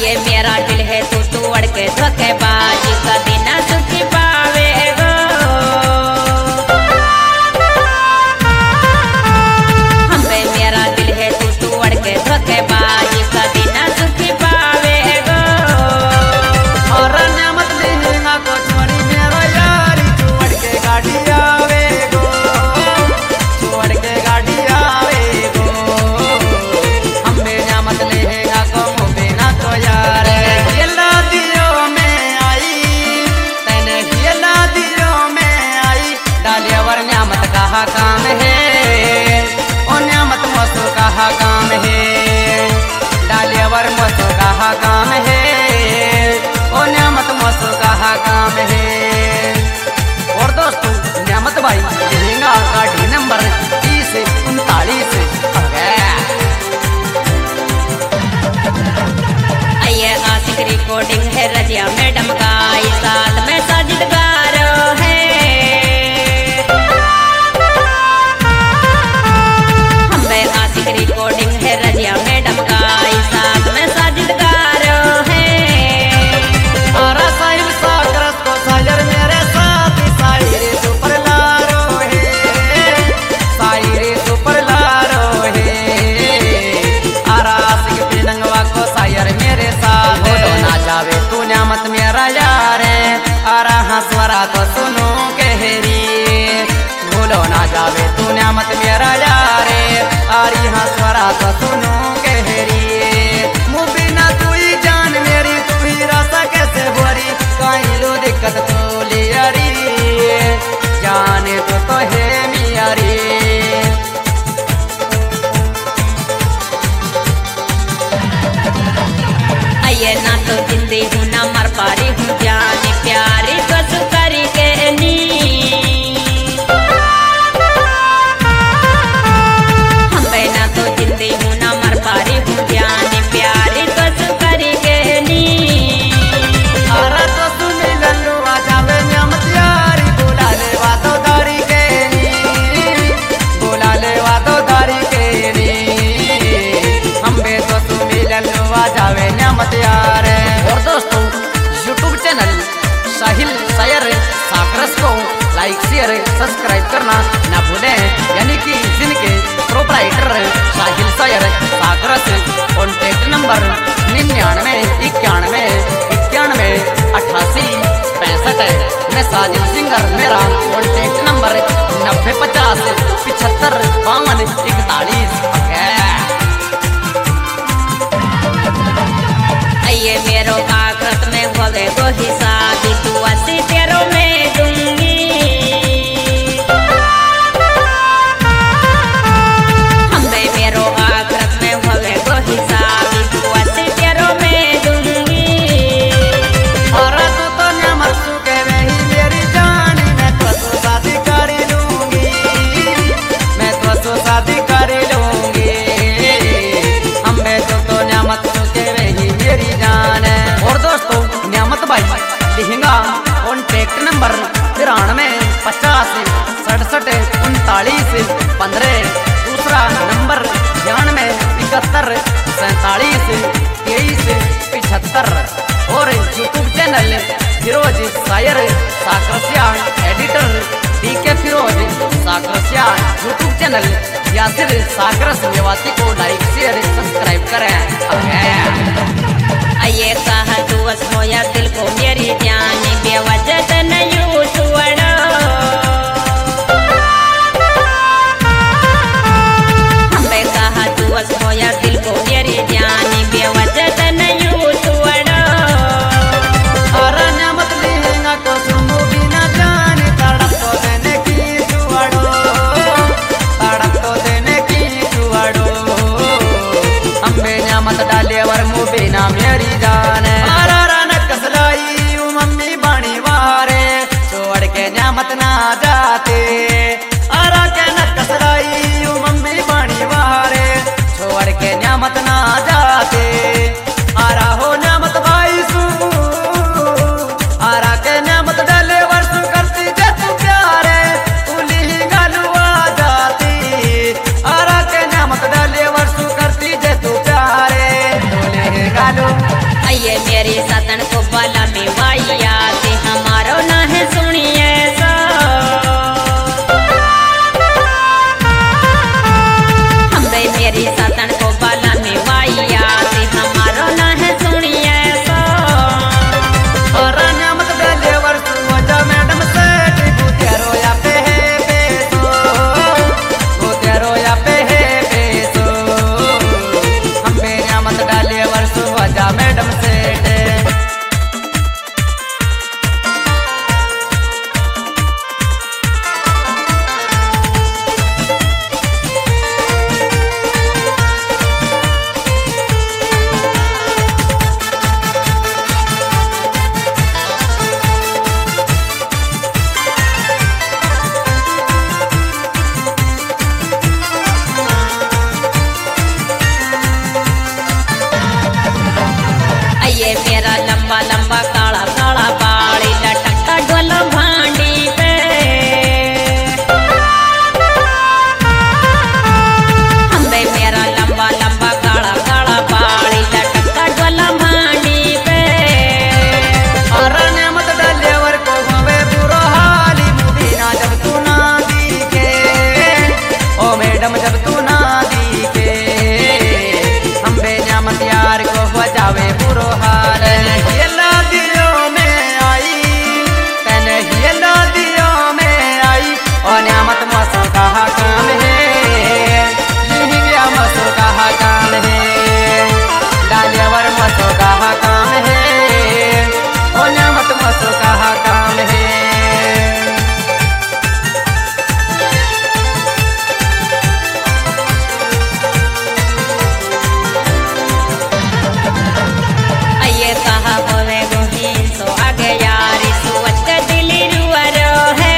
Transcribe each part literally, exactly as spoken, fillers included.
ये मेरा दिल है तू तोड़ के धोखेबाज, कभी ना सुखी पावेगो। हम पे मेरा दिल है तू तोड़ के धोखेबाज, कभी ना सुखी पावेगो। और नेमत लेना को छोड़ी मेरा यारी छोड़ के गाड़ी आवेगो, छोड़ के गाड़ी आवेगो। हम बे नेमत लेगा को मुबे ना तो यार खेला दियो में आई, तने खेला दियो में आई। डालियावर नेमत कहा काम है, ओ नेमत मसो कहा काम है। डालियावर मसो कहा काम है, ओ नेमत मसो कहा काम है। और दोस्तों नेमत भाई लहंगा गाड़ी नंबर तीस उनतालीस। ये आशिक रिकॉर्डिंग है रजिया मैडम का, साथ में साजिद गारो है। हम पे आशिक रिकॉर्डिंग है रजिया मैडम का, साथ में साजिद गारो है। और साहिब सागरस को सायर मेरे साथ, सायरे सुपर लारो है, सायरे सुपर लारो है। और आशिक पिलंगवा को सायर मेरे साथ, बोलो ना जावे तू नेमत मेरा यार है। और हंसवरा तो सुनो कहरी, भूलो ना जावे तू नेमत मेरा यार है। और हंसवरा तो सुनो कहरी, मुबी ना तू ही जान मेरी, तू ही रास्ता कैसे भरी। कहीं लो दिक्कत तो लियारी, जाने तो तो है मियारी। ये ना तो जिंदगी हूँ ना मर पारी हूँ, जाने प्यारी बस करी के नी। हम पे ना तो जिंदगी हूँ ना मर पारी हूँ, जाने प्यारी बस करी के नी। और तो सुनी लल्लू आ जावे नेमत यारी, बोला ले वादो दारी के नी, बोला ले वादो दारी के नी। हम बे तो सुनी लल्लू आ जावे नेमत यार। और दोस्तों यूट्यूब चैनल साहिल सायर साकरस को लाइक शेयर सब्सक्राइब करना ना भूलें, यानी कि जिनके proprietor Sahil Sayar Sakras. Contact number निन्यानवे इक्यानवे इक्यानवे अट्ठासी पैंसठ। मैं साजिद सिंगर, मेरा कॉन्टेक्ट नंबर नब्बे पचास पिछहत्तर बावन इकतालीस। ये मेरो आखरत में होवे तो हिसाब, तू अस्सी तेरो में दूंगी। हम पे मेरो आखरत में होवे तो हिसाब, तू अस्सी तेरो में दूंगी। और तू तो नेमत सु के वही मेरी जान, मैं तो सु शादी कर लूंगी, मैं तो सु शादी कर लूंगी। हम मैं तो तो नेमत सु के वही मेरी जान है। और दोस्तों नेमत भाई लहंगा कॉन्टेक्ट नंबर तिरानवे पचास सड़सठ उनतालीस पंद्रह। दूसरा नंबर छियानवे इकहत्तर सैतालीस तेईस पिछहत्तर। और YouTube channel Firoz Sayar Sakarsiya, editor D K Firoz Sakarsiya. YouTube channel Yasir Sakaras निवासी को लाइक शेयर सब्सक्राइब करें। ये कहा तू असमोया दिल को मेरी जान, बेवजह नहीं छोड़ो। हम पे कहा तू असमोया दिल को मेरी जान, बेवजह नहीं छोड़ो। और नेमत लेना को सुनो बिना जाने, तड़प तो देने की जुआड़ो, तड़प तो देने की जुआड़ो। हम बे नेमत डाले वर मुबे ना मेरी जान। कसलाई मम्मी बाणी वारे, छोड़ के नेमत ना जाते। आरा के न कसलाई मम्मी बाणी वारे, छोड़ के नेमत ना जाते। आरा हो नेमत भाई सू, आरा के नेमत डाले वर्ष करती जे तू प्यारे, उली गालुआ जाती। आरा के नेमत डाले वर्ष करती जे तू प्यारे, उली गालू आइए मेरी सतन को बाला में वाइया ते हमारो ना है सुनिए सा हमरे मेरी सतन को बाला में वाइया ते हमारो ना है सुनिए सा और नामत दे वर्ष वजा मैडम से तू तेरो या पे है बेसो वो तेरो या पे है बेसो हमें नामत डाले वर्ष वजा मैडम से ये मेरा लंबा लंबा काला काला बाड़ी लटकता ढोल भांडी पे हमें मेरा लंबा लंबा काला काला बाड़ी लटकता ढोल भांडी पे और नामत डाले वर को हवे बुरो हाली मुबीना जब तू ना दिखे ओ मैडम जब तू ना दिखे हम बेनामत यार को बजावे बुरो हाल ये नदियों में आई तने ये नदियों में आई और नामत मसो कहा काम है ये मसो कहा काम है डालेवर मसो कहा काम है और नामत मसो कहा काम है आइए कहा बोले गोहीन सो आगे यारी सोच के दिली रुआरो है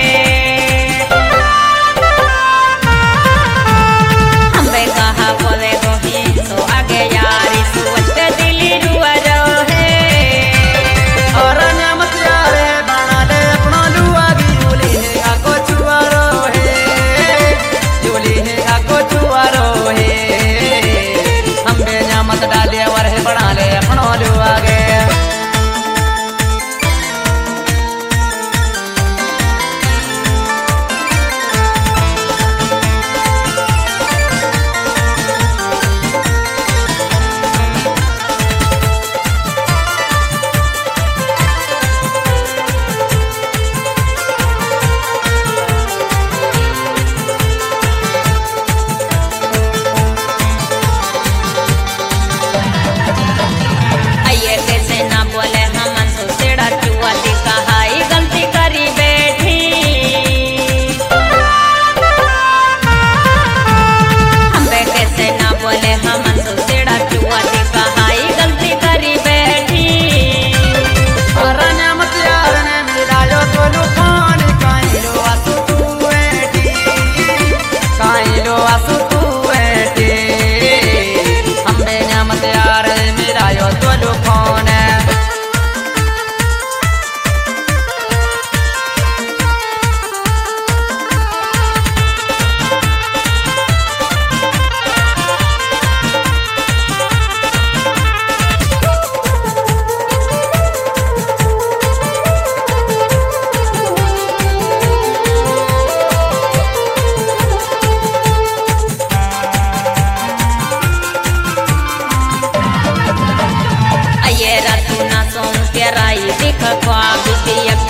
हमें कहा बोले गोहीन सो आगे यारी सोच के दिली रुआरो है और नामत यार है बना ले अपना लुआ की झूली है आको छुआरो है झूली है आको छुआरो है हम बेनामत डाले वर है बना ले अपना लुआ गे आइए कैसे ना बोले हम सो सेड़ा चुआ दिखा हाई गलती करी बैठी हमें कैसे ना बोले हम सो सेड़ा चुआ दिखा हाई गलती करी बैठी और नामत यार ने मिलायो तो लुकान काई लो आसु तू बैठी काई लो आसु तू बैठी हम बेनामत यार ने मिलायो तो लुकान आइए रातू ना सोन तेराई दिख ख्वाब की